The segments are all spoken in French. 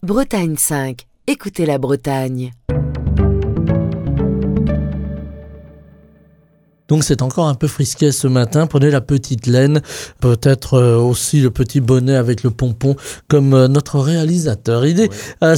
Bretagne 5. Écoutez la Bretagne. Donc c'est encore un peu frisquet ce matin. Prenez la petite laine, peut-être aussi le petit bonnet avec le pompon comme notre réalisateur. Il est à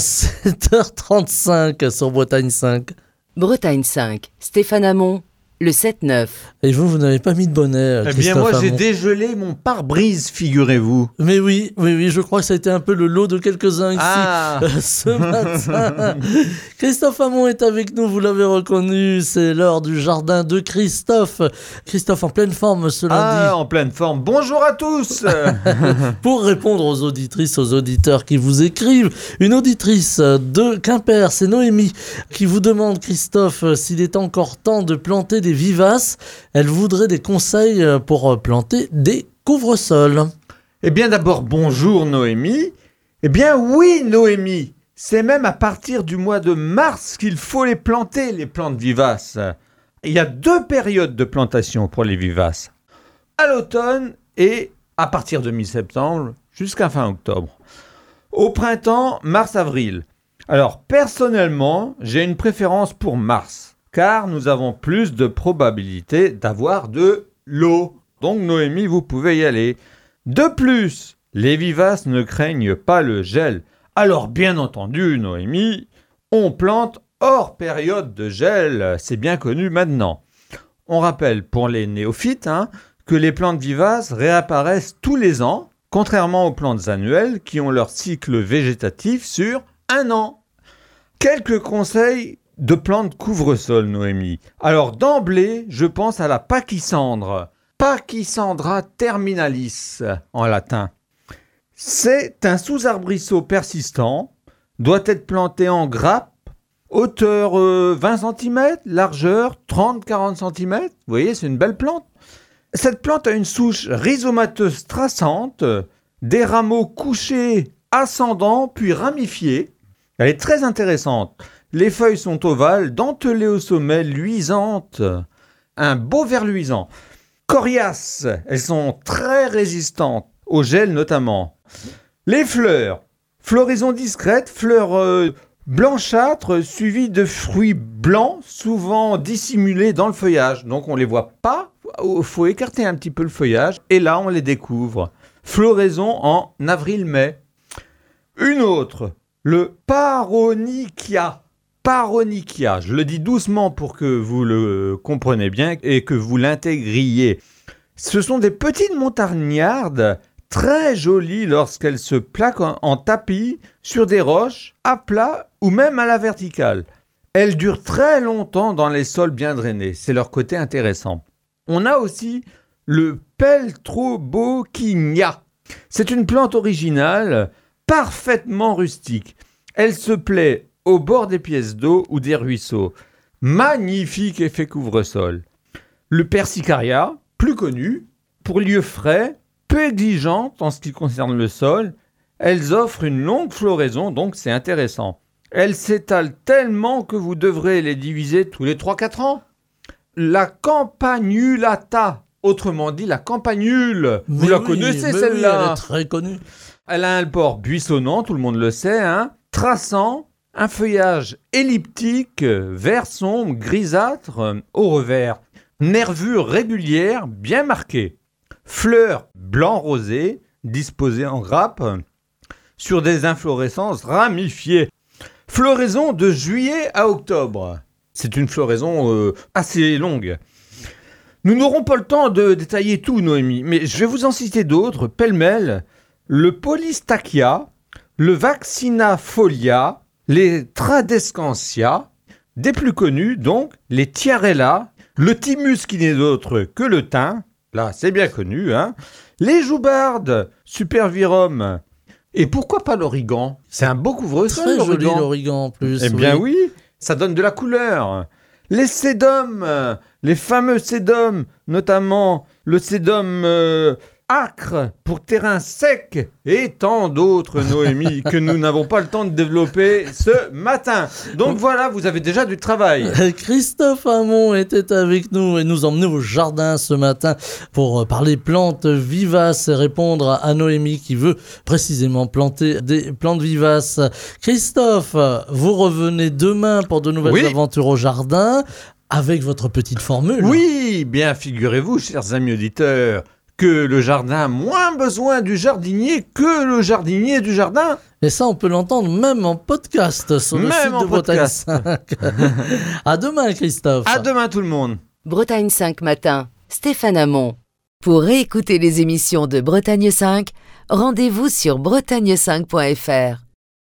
7h35 sur Bretagne 5. Bretagne 5. Stéphane Hamon, le 7-9. Et vous n'avez pas mis de bonnet, Eh Christophe bien, moi, j'ai Hamon. dégelé mon pare-brise, figurez-vous. Mais oui, je crois que ça a été un peu le lot de quelques-uns ici ce matin. Christophe Hamon est avec nous, vous l'avez reconnu, c'est l'heure du jardin de Christophe. Christophe en pleine forme ce lundi. En pleine forme. Bonjour à tous. Pour répondre aux auditrices, aux auditeurs qui vous écrivent, une auditrice de Quimper, c'est Noémie, qui vous demande, Christophe, s'il est encore temps de planter des vivaces. Elle voudrait des conseils pour planter des couvre-sols. Eh bien, d'abord, bonjour Noémie. Eh bien, oui Noémie. C'est même à partir du mois de mars qu'il faut les planter, les plantes vivaces. Il y a 2 périodes de plantation pour les vivaces. À l'automne et à partir de mi-septembre jusqu'à fin octobre. Au printemps, mars-avril. Alors, personnellement, j'ai une préférence pour mars, car nous avons plus de probabilité d'avoir de l'eau. Donc, Noémie, vous pouvez y aller. De plus, les vivaces ne craignent pas le gel. Alors, bien entendu, Noémie, on plante hors période de gel. C'est bien connu maintenant. On rappelle pour les néophytes que les plantes vivaces réapparaissent tous les ans, contrairement aux plantes annuelles qui ont leur cycle végétatif sur 1 an. Quelques conseils de plantes couvre-sol, Noémie. Alors, d'emblée, je pense à la pachysandre. Pachysandra terminalis en latin. C'est un sous-arbrisseau persistant, doit être planté en grappe, hauteur 20 cm, largeur 30-40 cm. Vous voyez, c'est une belle plante. Cette plante a une souche rhizomateuse traçante, des rameaux couchés, ascendants, puis ramifiés. Elle est très intéressante. Les feuilles sont ovales, dentelées au sommet, luisantes. Un beau vert luisant. Coriaces, elles sont très résistantes, au gel notamment. Les fleurs, floraison discrète, fleurs blanchâtres suivies de fruits blancs, souvent dissimulés dans le feuillage. Donc on ne les voit pas, il faut écarter un petit peu le feuillage, et là on les découvre. Floraison en avril-mai. Une autre, le Paronychia. Paronychia, je le dis doucement pour que vous le compreniez bien et que vous l'intégriez. Ce sont des petites montagnardes très jolies lorsqu'elles se plaquent en tapis sur des roches, à plat ou même à la verticale. Elles durent très longtemps dans les sols bien drainés, c'est leur côté intéressant. On a aussi le Peltrobocchinia. C'est une plante originale, parfaitement rustique. Elle se plaît au bord des pièces d'eau ou des ruisseaux. Magnifique effet couvre-sol. Le Persicaria, plus connu, pour lieux frais, peu exigeantes en ce qui concerne le sol, elles offrent une longue floraison, donc c'est intéressant. Elles s'étalent tellement que vous devrez les diviser tous les 3-4 ans. La Campanulata, autrement dit la campanule, vous la connaissez celle-là. Oui, elle est très connue. Elle a un port buissonnant, tout le monde le sait, traçant, un feuillage elliptique, vert sombre, grisâtre, au revers, nervures régulières, bien marquées. Fleurs blanc-rosé, disposées en grappes, sur des inflorescences ramifiées. Floraison de juillet à octobre. C'est une floraison assez longue. Nous n'aurons pas le temps de détailler tout, Noémie, mais je vais vous en citer d'autres, pêle-mêle. Le Polystachya, le Vaccinafolia, les Tradescantia, des plus connus donc, les Tiarella, le Thymus qui n'est d'autre que le thym, là c'est bien connu, les Joubardes, Supervirum, et pourquoi pas l'origan? C'est un beau couvre-sol, Très l'origan. joli l'origan en plus. Eh bien oui, ça donne de la couleur. Les sédums, les fameux sédums, notamment le sédum âcre pour terrain sec et tant d'autres, Noémie, que nous n'avons pas le temps de développer ce matin. Donc voilà, vous avez déjà du travail. Christophe Hamon était avec nous et nous emmenait au jardin ce matin pour parler plantes vivaces et répondre à Noémie qui veut précisément planter des plantes vivaces. Christophe, vous revenez demain pour de nouvelles aventures au jardin avec votre petite formule. Oui, bien figurez-vous, chers amis auditeurs, que le jardin a moins besoin du jardinier que le jardinier du jardin. Et ça, on peut l'entendre même en podcast sur le site de Bretagne 5. À demain, Christophe. À demain, tout le monde. Bretagne 5 matin, Stéphane Hamon. Pour réécouter les émissions de Bretagne 5, rendez-vous sur bretagne5.fr.